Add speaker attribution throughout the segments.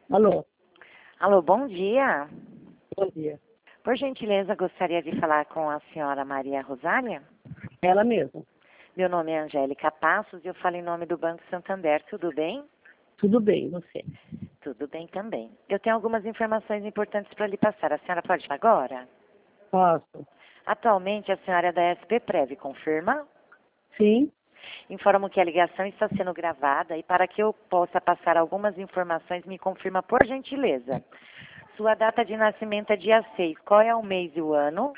Speaker 1: Alô,
Speaker 2: Alô, bom dia.
Speaker 1: bom dia.
Speaker 2: Por gentileza, gostaria de falar com a senhora Maria Rosália.
Speaker 1: Ela mesma.
Speaker 2: Meu nome é Angélica Passos e eu falo em nome do Banco Santander. Tudo bem?
Speaker 1: Tudo bem, você?
Speaker 2: Tudo bem também. Eu tenho algumas informações importantes para lhe passar. A senhora pode falar agora?
Speaker 1: Posso?
Speaker 2: Atualmente, a senhora é da SP Prev, confirma?
Speaker 1: Sim,
Speaker 2: Informo que a ligação está sendo gravada e para que eu possa passar algumas informações, me confirma por gentileza. Sua data de nascimento é dia 6. Qual é o mês e o ano?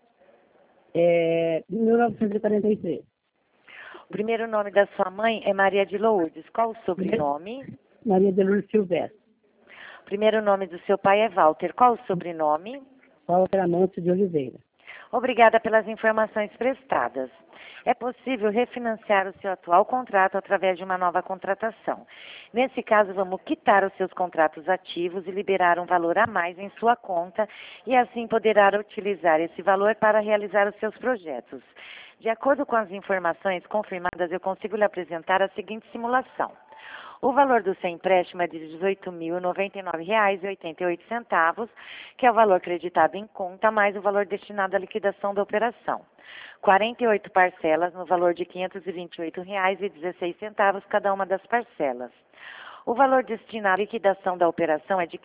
Speaker 1: 1943.
Speaker 2: O primeiro nome da sua mãe é Maria de Lourdes. Qual o sobrenome?
Speaker 1: Maria de Lourdes Silvestre.
Speaker 2: O primeiro nome do seu pai é Walter. Qual o sobrenome?
Speaker 1: Walter Amâncio de Oliveira.
Speaker 2: Obrigada pelas informações prestadas. É possível refinanciar o seu atual contrato através de uma nova contratação. Nesse caso, vamos quitar os seus contratos ativos e liberar um valor a mais em sua conta e assim poderá utilizar esse valor para realizar os seus projetos. De acordo com as informações confirmadas, eu consigo lhe apresentar a seguinte simulação. O valor do seu empréstimo é de R$ 18.099,88, que é o valor creditado em conta, mais o valor destinado à liquidação da operação. 48 parcelas no valor de R$ 528,16 cada uma das parcelas. O valor destinado à liquidação da operação é de R$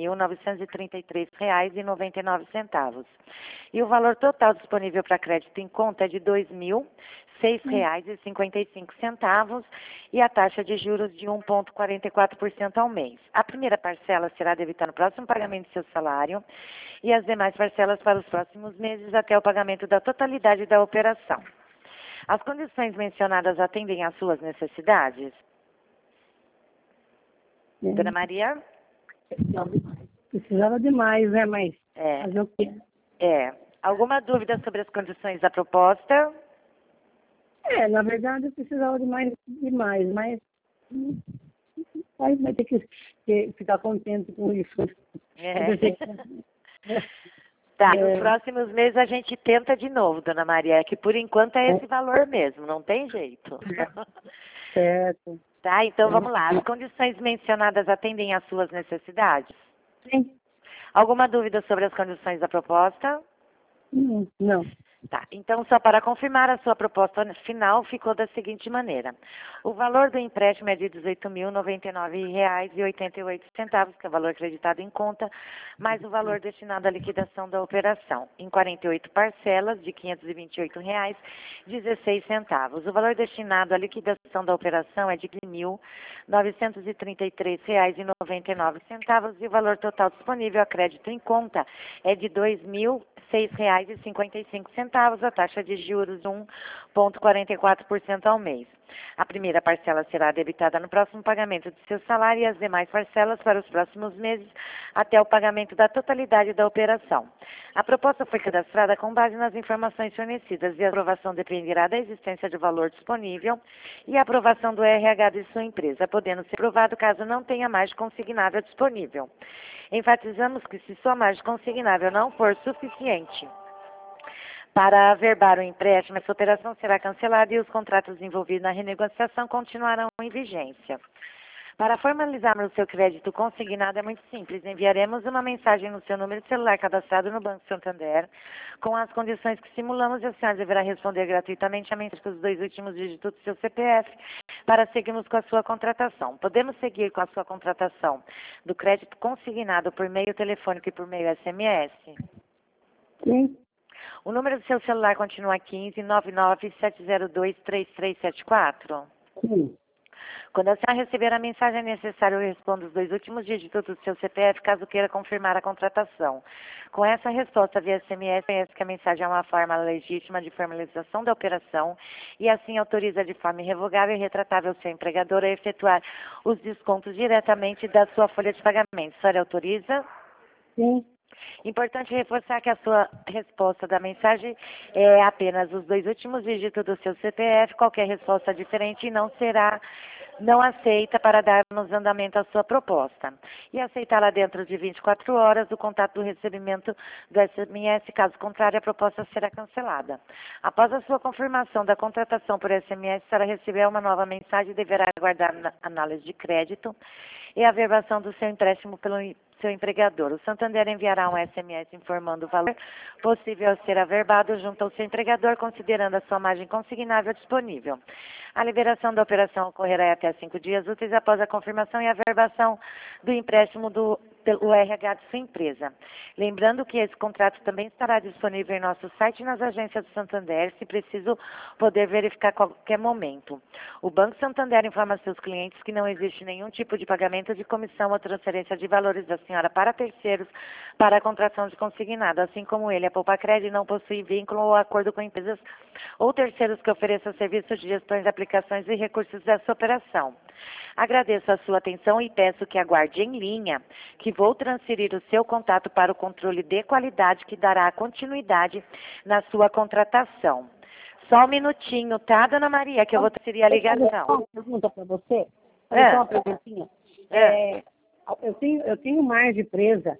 Speaker 2: 15.933,99. E o valor total disponível para crédito em conta é de R$ 2.006,55 e a taxa de juros de 1,44% ao mês. A primeira parcela será debitada no próximo pagamento do seu salário e as demais parcelas para os próximos meses até o pagamento da totalidade da operação. As condições mencionadas atendem às suas necessidades? Dona Maria?
Speaker 1: Precisava demais, né? Mas fazer o quê?
Speaker 2: Alguma dúvida sobre as condições da proposta?
Speaker 1: Na verdade eu precisava demais, mas vai ter que ficar contente com isso.
Speaker 2: Tá, nos próximos meses a gente tenta de novo, Dona Maria, que por enquanto é esse valor mesmo, não tem jeito.
Speaker 1: Certo.
Speaker 2: Tá, então vamos lá. As condições mencionadas atendem às suas necessidades?
Speaker 1: Sim.
Speaker 2: Alguma dúvida sobre as condições da proposta?
Speaker 1: Não.
Speaker 2: Tá, então só para confirmar, a sua proposta final ficou da seguinte maneira. O valor do empréstimo é de R$ 18.099,88, que é o valor acreditado em conta, mais o valor destinado à liquidação da operação, em 48 parcelas de R$ 528,16. O valor destinado à liquidação da operação é de R$ 1.933,99 e o valor total disponível a crédito em conta é de R$ 2.006,55, a taxa de juros de 1,44% ao mês. A primeira parcela será debitada no próximo pagamento do seu salário e as demais parcelas para os próximos meses até o pagamento da totalidade da operação. A proposta foi cadastrada com base nas informações fornecidas e a aprovação dependerá da existência de valor disponível e a aprovação do RH de sua empresa, podendo ser aprovado caso não tenha margem consignável disponível. Enfatizamos que se sua margem consignável não for suficiente para averbar o empréstimo, essa operação será cancelada e os contratos envolvidos na renegociação continuarão em vigência. Para formalizarmos o seu crédito consignado é muito simples. Enviaremos uma mensagem no seu número de celular cadastrado no Banco Santander com as condições que simulamos e a senhora deverá responder gratuitamente a mensagem com os 2 últimos dígitos do seu CPF para seguirmos com a sua contratação. Podemos seguir com a sua contratação do crédito consignado por meio telefônico e por meio SMS?
Speaker 1: Sim.
Speaker 2: O número do seu celular continua 15 997023374?
Speaker 1: Sim.
Speaker 2: Quando a senhora receber a mensagem, é necessário eu responda os 2 últimos dígitos do seu CPF, caso queira confirmar a contratação. Com essa resposta via SMS, conhece que a mensagem é uma forma legítima de formalização da operação e assim autoriza de forma irrevogável e retratável o seu empregador a efetuar os descontos diretamente da sua folha de pagamento. A senhora autoriza?
Speaker 1: Sim.
Speaker 2: Importante reforçar que a sua resposta da mensagem é apenas os 2 últimos dígitos do seu CPF. Qualquer resposta diferente não será não aceita para darmos andamento à sua proposta. E aceitá-la dentro de 24 horas do contato do recebimento do SMS, caso contrário, a proposta será cancelada. Após a sua confirmação da contratação por SMS, a senhora receberá uma nova mensagem e deverá aguardar análise de crédito e a averbação do seu empréstimo pelo seu empregador. O Santander enviará um SMS informando o valor possível a ser averbado junto ao seu empregador, considerando a sua margem consignável disponível. A liberação da operação ocorrerá até 5 dias úteis após a confirmação e averbação do empréstimo pelo RH de sua empresa. Lembrando que esse contrato também estará disponível em nosso site e nas agências do Santander, se preciso poder verificar a qualquer momento. O Banco Santander informa a seus clientes que não existe nenhum tipo de pagamento de comissão ou transferência de valores da senhora para terceiros para a contratação de consignado, assim como ele, a Poupacred, não possui vínculo ou acordo com empresas ou terceiros que ofereçam serviços de gestões, aplicações e recursos dessa operação. Agradeço a sua atenção e peço que aguarde em linha, que vou transferir o seu contato para o controle de qualidade que dará continuidade na sua contratação. Só um minutinho, tá, dona Maria, que eu vou transferir a ligação.
Speaker 1: Uma pergunta para você. Só uma perguntinha. Eu tenho margem presa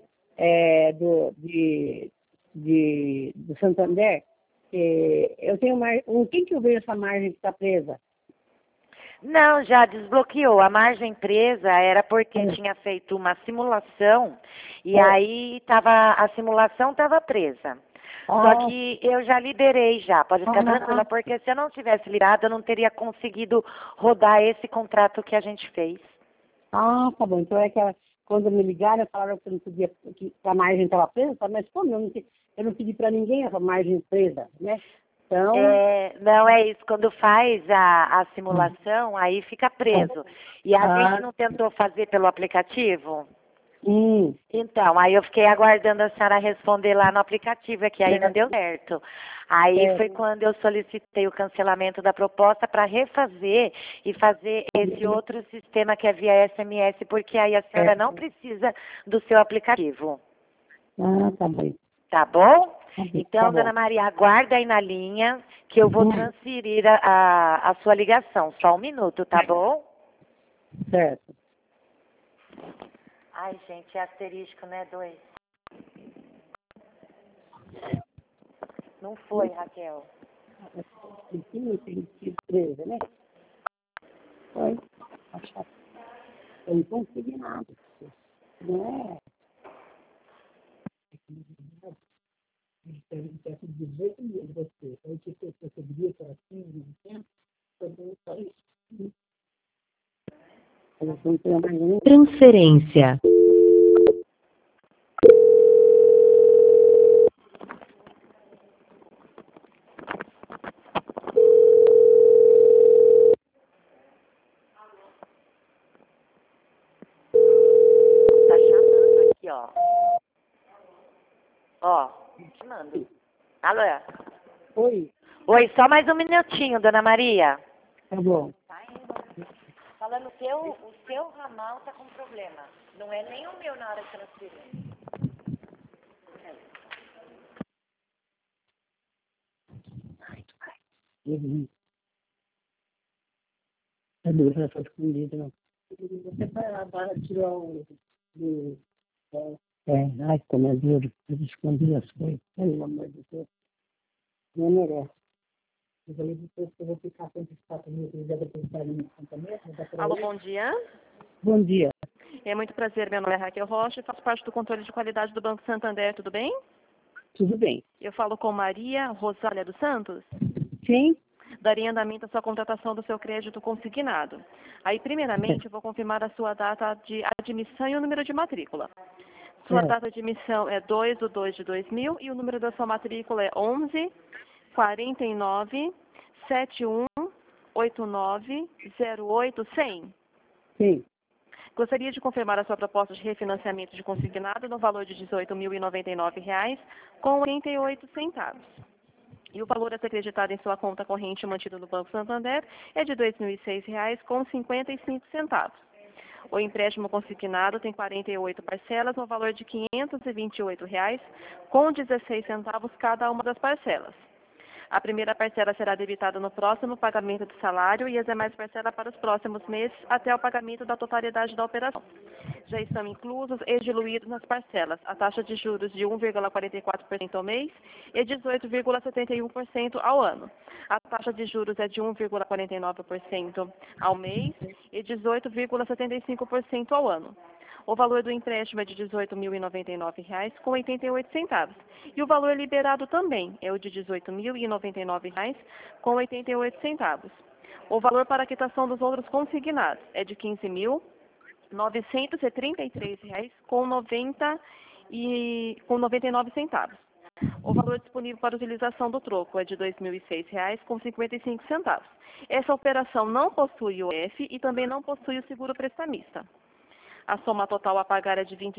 Speaker 1: do Santander. Eu tenho quem que eu vejo essa margem que está presa?
Speaker 2: Não, já desbloqueou. A margem presa era porque tinha feito uma simulação e aí a simulação estava presa. Só que eu já liberei já, pode ficar tranquila, porque se eu não tivesse liberado, eu não teria conseguido rodar esse contrato que a gente fez.
Speaker 1: Ah, tá bom. Então quando me ligaram, falaram que eu não podia, que a margem estava presa, mas como eu não pedi para ninguém essa margem presa, né? Então...
Speaker 2: não é isso, quando faz a simulação, aí fica preso. E a gente não tentou fazer pelo aplicativo? Então, aí eu fiquei aguardando a senhora responder lá no aplicativo, que aí não deu certo. Aí foi quando eu solicitei o cancelamento da proposta para refazer e fazer esse outro sistema que é via SMS, porque aí a senhora não precisa do seu aplicativo.
Speaker 1: Ah, tá bem.
Speaker 2: Tá bom?
Speaker 1: tá
Speaker 2: Então,
Speaker 1: bom.
Speaker 2: dona Maria, aguarda aí na linha que eu vou transferir a sua ligação. Só um minuto, tá bom?
Speaker 1: Certo.
Speaker 2: Ai, gente, é asterisco, né? 2. Não foi, Raquel.
Speaker 1: Tem presa, né? Foi. Eu não consegui nada. Não é? Eu peço 18 mil de você. Eu te receberia para 15 mil tempo, também só isso.
Speaker 3: Transferência.
Speaker 2: Tá chamando aqui, ó. Ó, chamando. Alô?
Speaker 1: Oi.
Speaker 2: Oi, só mais um minutinho, dona Maria.
Speaker 1: Tá bom.
Speaker 2: Tá indo. Falando que o seu ramal tá com problema. Não é nem o meu na hora de transferir.
Speaker 1: É duro, ela foi escondida, não. Você para tirar ai, como é duro. Eu escondi as coisas. Pelo amor de Deus. Não merece. Eu falei depois que eu vou ficar com esses 4 mil que deve pensar no conta mesmo.
Speaker 4: Alô, bom dia.
Speaker 1: Bom dia.
Speaker 4: É muito prazer, meu nome é Raquel Rocha e faço parte do controle de qualidade do Banco Santander, tudo bem?
Speaker 1: Tudo bem?
Speaker 4: Eu falo com Maria Rosália dos Santos.
Speaker 1: Sim?
Speaker 4: Daria andamento à sua contratação do seu crédito consignado. Aí, primeiramente, eu vou confirmar a sua data de admissão e o número de matrícula. Sua data de admissão é 2/2/2000 e o número da sua matrícula é 11 49 71 89 08 100.
Speaker 1: Sim.
Speaker 4: Gostaria de confirmar a sua proposta de refinanciamento de consignado no valor de R$ 18.099,88. E o valor a ser acreditado em sua conta corrente mantida no Banco Santander é de R$ 2.006,55. O empréstimo consignado tem 48 parcelas no valor de R$ 528,16 cada uma das parcelas. A primeira parcela será debitada no próximo pagamento do salário e as demais parcelas para os próximos meses até o pagamento da totalidade da operação. Já estão inclusos e diluídos nas parcelas a taxa de juros de 1,44% ao mês e 18,71% ao ano. A taxa de juros é de 1,49% ao mês e 18,75% ao ano. O valor do empréstimo é de R$ 18.099,88. E o valor liberado também é o de R$ 18.099,88. O valor para a quitação dos outros consignados é de R$ 15.933,99. O valor disponível para utilização do troco é de R$ 2.006,55. Essa operação não possui o F e também não possui o seguro prestamista. A soma total a pagar é de R$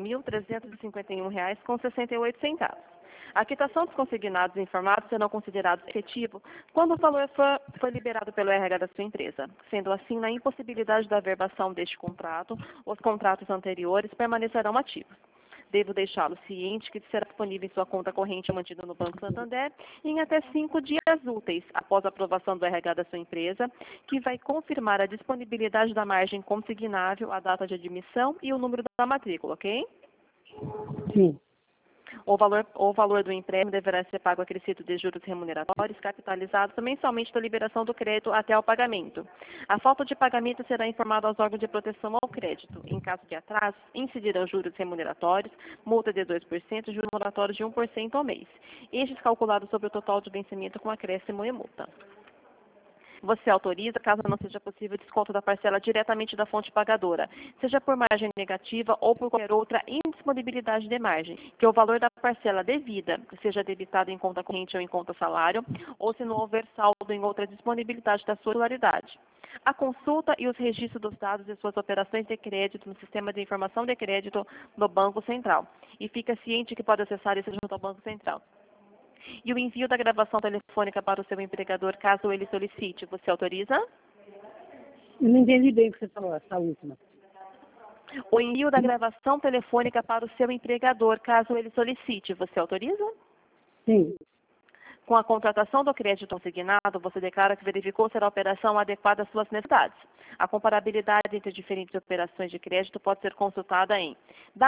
Speaker 4: 25.351,68. A quitação dos consignados informados serão considerados efetivo quando o valor for liberado pelo RH da sua empresa. Sendo assim, na impossibilidade da averbação deste contrato, os contratos anteriores permanecerão ativos. Devo deixá-lo ciente que será disponível em sua conta corrente mantida no Banco Santander em até 5 dias úteis após a aprovação do RH da sua empresa, que vai confirmar a disponibilidade da margem consignável, a data de admissão e o número da matrícula, ok?
Speaker 1: Sim.
Speaker 4: O valor do empréstimo deverá ser pago acrescido de juros remuneratórios capitalizados mensalmente da liberação do crédito até o pagamento. A falta de pagamento será informada aos órgãos de proteção ao crédito. Em caso de atraso, incidirão juros remuneratórios, multa de 2% e juros moratórios de 1% ao mês. Estes calculados sobre o total de vencimento com acréscimo e multa. Você autoriza, caso não seja possível, desconto da parcela diretamente da fonte pagadora, seja por margem negativa ou por qualquer outra indisponibilidade de margem, que o valor da parcela devida seja debitado em conta corrente ou em conta salário, ou se não houver saldo em outra disponibilidade da sua titularidade. A consulta e os registros dos dados de suas operações de crédito no Sistema de Informação de Crédito do Banco Central. E fica ciente que pode acessar esse junto ao Banco Central. E o envio da gravação telefônica para o seu empregador, caso ele solicite, você autoriza?
Speaker 1: Eu não entendi bem o que você falou, essa última.
Speaker 4: O envio da gravação telefônica para o seu empregador, caso ele solicite, você autoriza?
Speaker 1: Sim.
Speaker 4: Com a contratação do crédito consignado, você declara que verificou ser a operação adequada às suas necessidades. A comparabilidade entre diferentes operações de crédito pode ser consultada em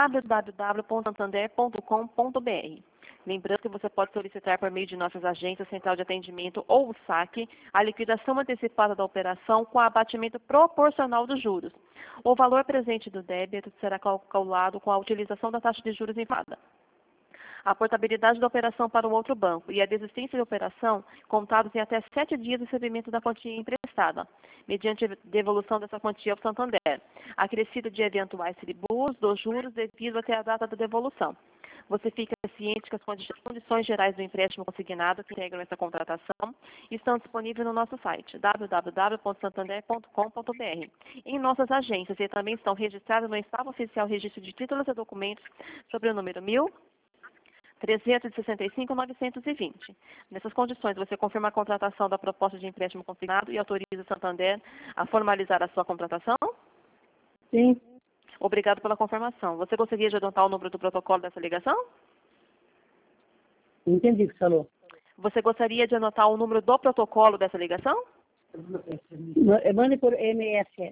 Speaker 4: www.santander.com.br. Lembrando que você pode solicitar por meio de nossas agências, central de atendimento ou o saque, a liquidação antecipada da operação com abatimento proporcional dos juros. O valor presente do débito será calculado com a utilização da taxa de juros informada. A portabilidade da operação para um outro banco e a desistência da operação contados em até 7 dias do recebimento da quantia emprestada, mediante devolução dessa quantia ao Santander, acrescido de eventuais tribus dos juros devido até a data da devolução. Você fica ciente que as condições gerais do empréstimo consignado que integram essa contratação estão disponíveis no nosso site, www.santander.com.br. Em nossas agências e também estão registradas no Estado Oficial Registro de Títulos e Documentos sobre o número 1.365.920. Nessas condições, você confirma a contratação da proposta de empréstimo consignado e autoriza o Santander a formalizar a sua contratação?
Speaker 1: Sim.
Speaker 4: Obrigado pela confirmação. Você gostaria de anotar o número do protocolo dessa ligação?
Speaker 1: Entendi o que você falou.
Speaker 4: Você gostaria de anotar o número do protocolo dessa ligação?
Speaker 1: Mande por MS.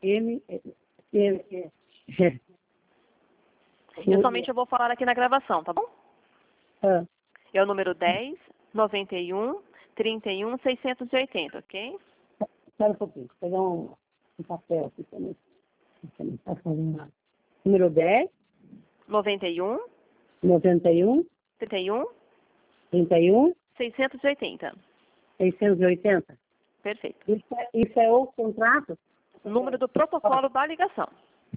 Speaker 4: Eu somente vou falar aqui na gravação, tá bom?
Speaker 1: Ah,
Speaker 4: É o número 10 91 31 680, ok?
Speaker 1: espera um pouquinho. Vou pegar um papel aqui também. Não está fazendo nada. Número 10,
Speaker 4: 91
Speaker 1: 91,
Speaker 4: 31
Speaker 1: 31,
Speaker 4: 680.
Speaker 1: 680.
Speaker 4: Perfeito.
Speaker 1: Isso é o contrato
Speaker 4: Número do protocolo da ligação.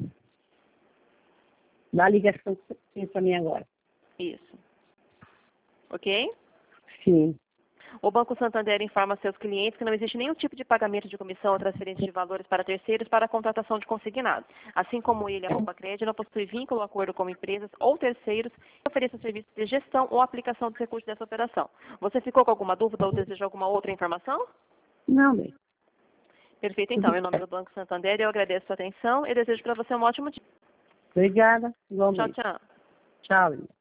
Speaker 1: da ligação que você fez para mim agora.
Speaker 4: Isso. Ok?
Speaker 1: Sim.
Speaker 4: O Banco Santander informa seus clientes que não existe nenhum tipo de pagamento de comissão ou transferência de valores para terceiros para a contratação de consignado. Assim como ele, a Roupa Crédito, não possui vínculo ou acordo com empresas ou terceiros que ofereçam serviços de gestão ou aplicação dos recursos dessa operação. Você ficou com alguma dúvida ou deseja alguma outra informação?
Speaker 1: Não, bem.
Speaker 4: Perfeito, então. Em nome do Banco Santander, eu agradeço a sua atenção e desejo para você um ótimo dia.
Speaker 1: Obrigada.
Speaker 4: Tchau,
Speaker 1: Igualmente.
Speaker 4: tchau.
Speaker 1: Tchau.